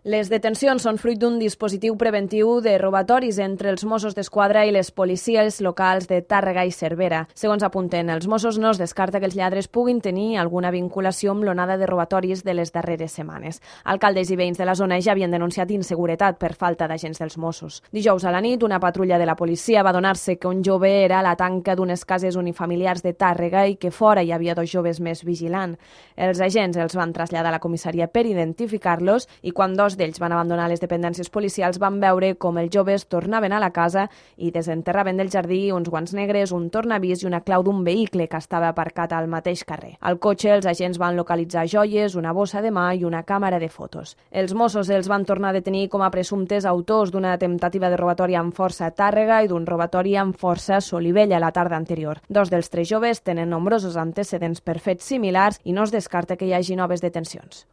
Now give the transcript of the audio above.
Les detencions són fruit d'un dispositiu preventiu de robatoris entre els Mossos d'Esquadra i les policies locals de Tàrrega i Cervera. Segons apunten els Mossos, no es descarta que els lladres puguin tenir alguna vinculació amb l'onada de robatoris de les darreres setmanes. Alcaldes i veïns de la zona ja havien denunciat inseguretat per falta d'agents dels Mossos. Dijous a la nit, una patrulla de la policia va adonar-se que un jove era a la tanca d'unes cases unifamiliars de Tàrrega i que fora hi havia 2 joves més vigilant. Els agents els van traslladar a la comissaria per identificar-los i quan 2 d'ells van abandonar les dependències policials van veure com els joves tornaven a la casa i desenterraven del jardí uns guants negres, un tornavís i una clau d'un vehicle que estava aparcat al mateix carrer. Al cotxe els agents van localitzar joies, una bossa de mà i una càmera de fotos. Els Mossos els van tornar a detenir com a presumptes autors d'una temptativa de robatori amb força a Tàrrega i d'un robatori amb força a Solivella la tarda anterior. 2 dels 3 joves tenen nombrosos antecedents per fets similars i no es descarta que hi hagi noves detencions.